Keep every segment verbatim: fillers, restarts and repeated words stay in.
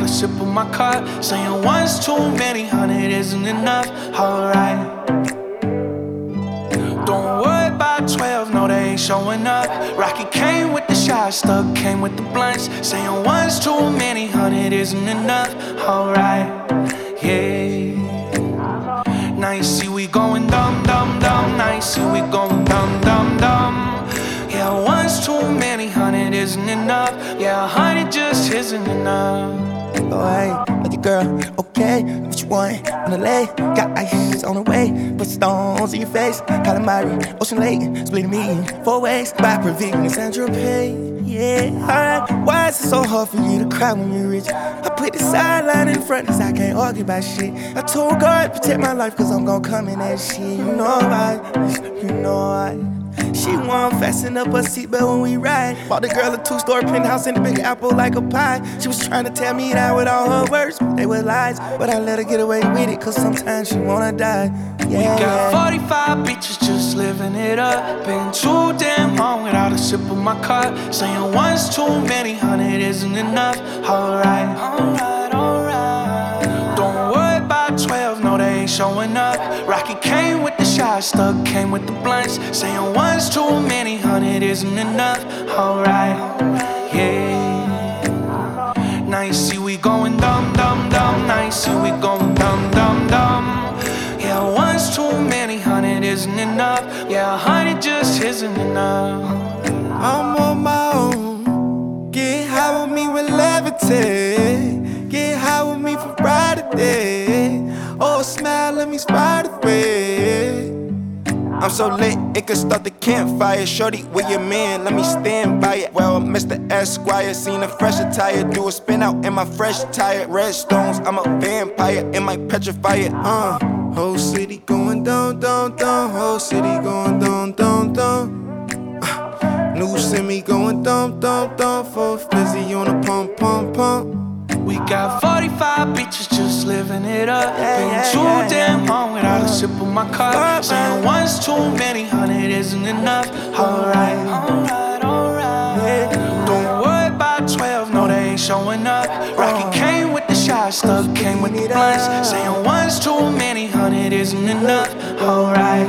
sip of my cup. Saying one's too many, hundred isn't enough. Alright. Don't worry about twelve, no, they ain't showing up. Rocky came with the shots, Stuck came with the blunts. Saying one's too many, hundred isn't enough. Alright, yeah. Now you see we going dumb, dumb, dumb. Now you see we going dumb, dumb, dumb. Yeah, one's too many, hundred isn't enough. Yeah, a hundred just isn't enough. Oh, hey, like your girl, okay, what you want on the lay? Got ice on the way, put stones in your face. Calamari, Ocean Lake, split me four ways. By Providence and Tropez, yeah, alright. Why is it so hard for you to cry when you're rich? I put the sideline in front cause I can't argue about shit. I told God, protect my life cause I'm gon' come in that shit. You know why, you know why. She want fasten up her seatbelt when we ride. Bought the girl a two-story penthouse in the Big Apple like a pie. She was trying to tell me that with all her words, but they were lies. But I let her get away with it, cause sometimes she wanna die. Yeah. We got forty-five bitches just living it up. Been too damn long without a sip of my cup. Saying one's too many, hundred isn't enough. Alright, alright, alright. Don't worry about twelve, no, they ain't showing up. Rocky came with the shots, Stuck came with the blunts. Saying one's too many, hundred isn't enough. Alright, yeah. Now you see we going dumb, dumb, dumb. Now you see we going dumb, dumb, dumb. Yeah, one's too many, hundred isn't enough. Yeah, a hundred just isn't enough. I'm on my own. Get high with me with levitate. Get high with me for Friday. Oh, smile, let me spot the way. I'm so lit, it could start the campfire. Shorty, with your man, let me stand by it. Well, Mister Esquire, seen a fresh attire. Do a spin out in my fresh tire. Red stones, I'm a vampire, it might petrify it. Uh, whole city going down, down, down. Whole city going down, down, down. Uh, new semi going down, down, down. For Fizzy on a pump, pump, pump. We got forty-five bitches just living it up. Been too damn long without a sip of my cup. Saying one's too many, hundred isn't enough. Alright, alright, alright. Don't worry about twelve, no, they ain't showing up. Rocky came with the shots, Stuck came with the blunts. Saying one's too many, hundred isn't enough. Alright,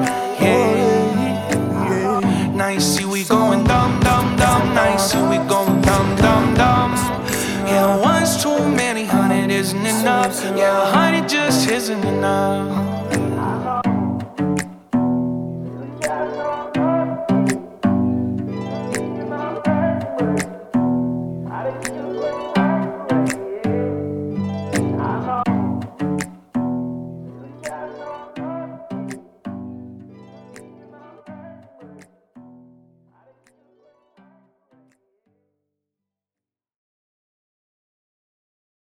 yeah. Now you see we going dumb, dumb, dumb. Now you see we going dumb, dumb, dumb. Yeah, one's too many, hundred isn't enough. Yeah, a hundred just isn't enough.